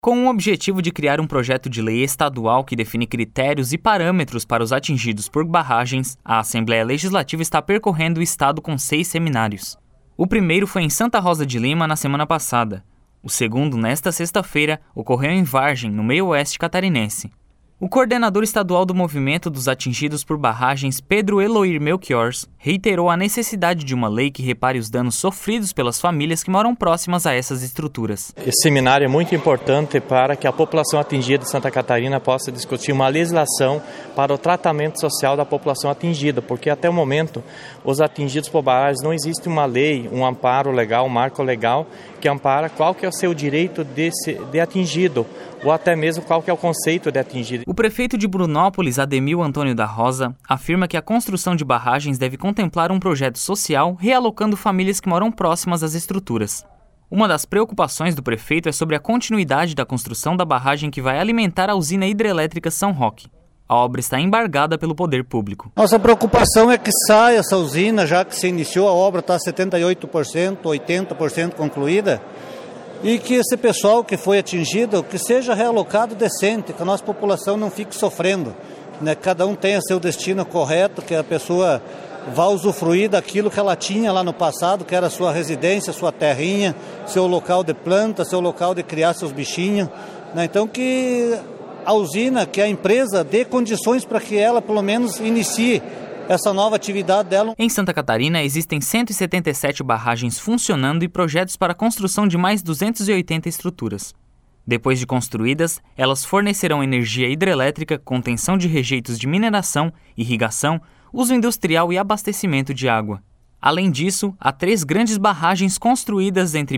Com o objetivo de criar um projeto de lei estadual que define critérios e parâmetros para os atingidos por barragens, a Assembleia Legislativa está percorrendo o estado com 6 seminários. O primeiro foi em Santa Rosa de Lima na semana passada. O segundo, nesta sexta-feira, ocorreu em Vargem, no meio-oeste catarinense. O coordenador estadual do movimento dos atingidos por barragens, Pedro Eloir Melchiors, reiterou a necessidade de uma lei que repare os danos sofridos pelas famílias que moram próximas a essas estruturas. Esse seminário é muito importante para que a população atingida de Santa Catarina possa discutir uma legislação para o tratamento social da população atingida, porque até o momento os atingidos por barragens não existe uma lei, um amparo legal, um marco legal que ampara qual que é o seu direito de atingido, ou até mesmo qual que é o conceito de atingido. O prefeito de Brunópolis, Ademil Antônio da Rosa, afirma que a construção de barragens deve contemplar um projeto social realocando famílias que moram próximas às estruturas. Uma das preocupações do prefeito é sobre a continuidade da construção da barragem que vai alimentar a usina hidrelétrica São Roque. A obra está embargada pelo poder público. Nossa preocupação é que saia essa usina, já que se iniciou a obra, está 78%, 80% concluída, e que esse pessoal que foi atingido, que seja realocado decente, que a nossa população não fique sofrendo, né? Cada um tenha seu destino correto, que a pessoa vá usufruir daquilo que ela tinha lá no passado, que era sua residência, sua terrinha, seu local de planta, seu local de criar seus bichinhos, né? Então que a usina, que a empresa dê condições para que ela pelo menos inicie essa nova atividade dela. Em Santa Catarina, existem 177 barragens funcionando e projetos para a construção de mais 280 estruturas. Depois de construídas, elas fornecerão energia hidrelétrica, contenção de rejeitos de mineração, irrigação, uso industrial e abastecimento de água. Além disso, há 3 grandes barragens construídas entre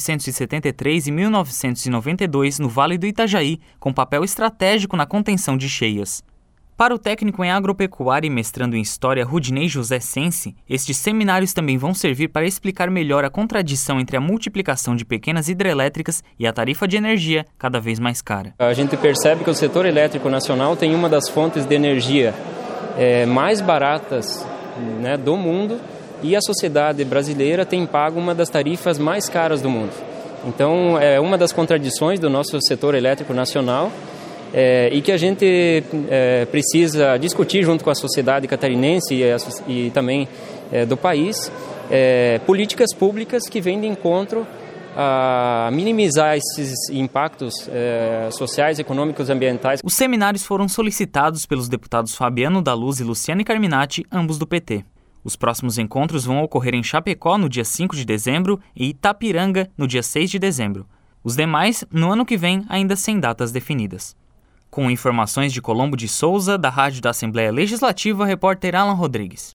1973 e 1992 no Vale do Itajaí, com papel estratégico na contenção de cheias. Para o técnico em agropecuária e mestrando em história Rudinei José Sense, estes seminários também vão servir para explicar melhor a contradição entre a multiplicação de pequenas hidrelétricas e a tarifa de energia cada vez mais cara. A gente percebe que o setor elétrico nacional tem uma das fontes de energia mais baratas, né, do mundo, e a sociedade brasileira tem pago uma das tarifas mais caras do mundo. Então, é uma das contradições do nosso setor elétrico nacional, e que a gente precisa discutir junto com a sociedade catarinense e também do país, políticas públicas que vêm de encontro a minimizar esses impactos sociais, econômicos e ambientais. Os seminários foram solicitados pelos deputados Fabiano da Luz e Luciane Carminati, ambos do PT. Os próximos encontros vão ocorrer em Chapecó no dia 5 de dezembro e Itapiranga no dia 6 de dezembro. Os demais, no ano que vem, ainda sem datas definidas. Com informações de Colombo de Souza, da Rádio da Assembleia Legislativa, repórter Alan Rodrigues.